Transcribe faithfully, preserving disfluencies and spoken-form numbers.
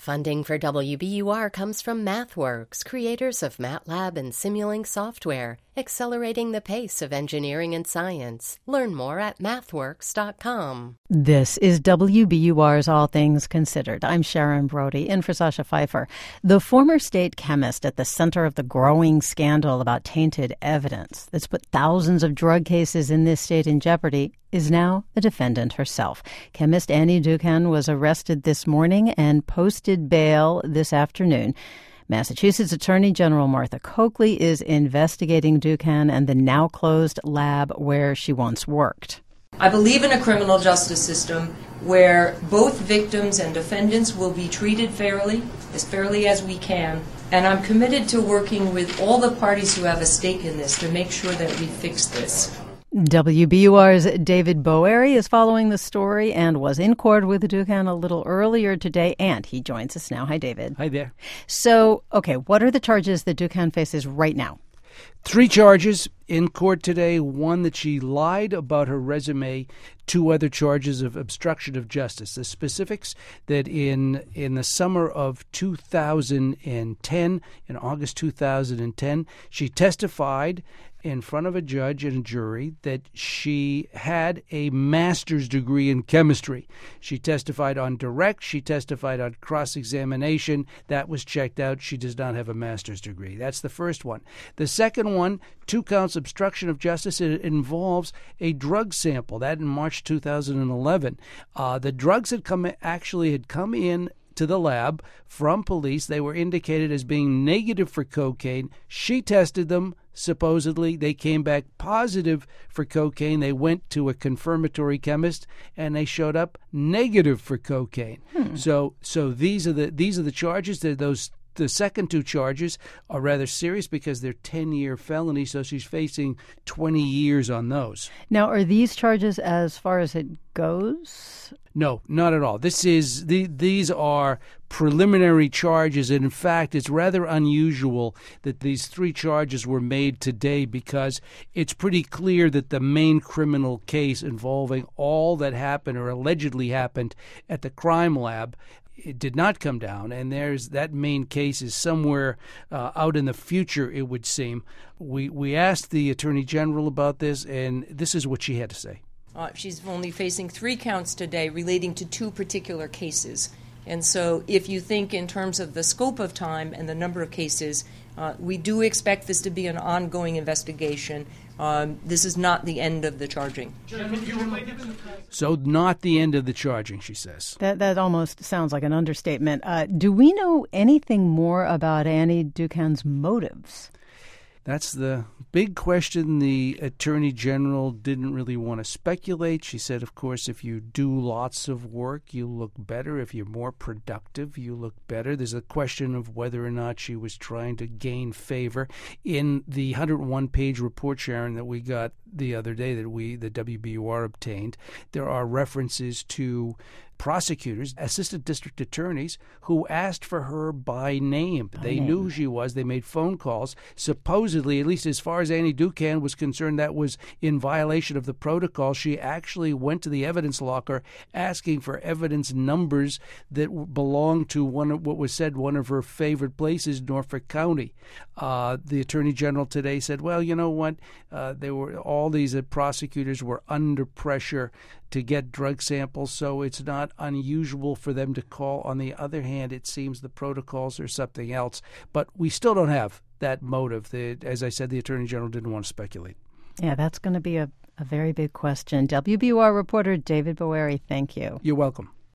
Funding for W B U R comes from MathWorks, creators of MATLAB and Simulink software, accelerating the pace of engineering and science. Learn more at mathworks dot com. This is W B U R's All Things Considered. I'm Sharon Brody, in for Sasha Pfeiffer. The former state chemist at the center of the growing scandal about tainted evidence that's put thousands of drug cases in this state in jeopardy is now a defendant herself. Chemist Annie Dookhan was arrested this morning and posted bail this afternoon. Massachusetts Attorney General Martha Coakley is investigating Dookhan and the now-closed lab where she once worked. I believe in a criminal justice system where both victims and defendants will be treated fairly, as fairly as we can, and I'm committed to working with all the parties who have a stake in this to make sure that we fix this. W B U R's David Boeri is following the story and was in court with Dookhan a little earlier today, and he joins us now. Hi, David. Hi there. So, okay, what are the charges that Dookhan faces right now? Three charges in court today. One, that she lied about her resume. Two other charges of obstruction of justice. The specifics that in in the summer of two thousand ten, in August two thousand ten, she testified in front of a judge and a jury that she had a master's degree in chemistry. She testified on direct. She testified on cross-examination. That was checked out. She does not have a master's degree. That's the first one. The second one, two counts obstruction of justice. It involves a drug sample. That in March two thousand eleven. Uh, the drugs had come actually had come in to the lab from police. They were indicated as being negative for cocaine. She tested them. Supposedly, they came back positive for cocaine. They went to a confirmatory chemist, and they showed up negative for cocaine. Hmm. So, so these are the these are the charges. They're those. The second two charges are rather serious because they're ten-year felonies, so she's facing twenty years on those. Now, are these charges as far as it goes? No, not at all. This is the, these are preliminary charges, and in fact, it's rather unusual that these three charges were made today because it's pretty clear that the main criminal case involving all that happened or allegedly happened at the crime lab, it did not come down, and there's that main case is somewhere uh, out in the future, it would seem. We we asked the Attorney General about this, and this is what she had to say. Uh, she's only facing three counts today relating to two particular cases. And so if you think in terms of the scope of time and the number of cases, uh, we do expect this to be an ongoing investigation. Um, this is not the end of the charging. So not the end of the charging, she says. That that almost sounds like an understatement. Uh, do we know anything more about Annie Dookhan's motives? That's the big question. The Attorney General didn't really want to speculate. She said, of course, if you do lots of work, you look better. If you're more productive, you look better. There's a question of whether or not she was trying to gain favor. In the one hundred one page report, Sharon, that we got the other day that we, the W B U R, obtained, there are references to prosecutors, assistant district attorneys, who asked for her by name. They knew who she was. They made phone calls. Supposedly, at least as far as Annie Dookhan was concerned, that was in violation of the protocol. She actually went to the evidence locker asking for evidence numbers that belonged to one of what was said one of her favorite places, Norfolk County. Uh, the Attorney General today said, well, you know what? Uh, they were all these uh, prosecutors were under pressure to get drug samples, so it's not unusual for them to call. On the other hand, it seems the protocols are something else. But we still don't have that motive. The, as I said, the Attorney General didn't want to speculate. Yeah, that's going to be a, a very big question. W B U R reporter David Boeri, thank you. You're welcome.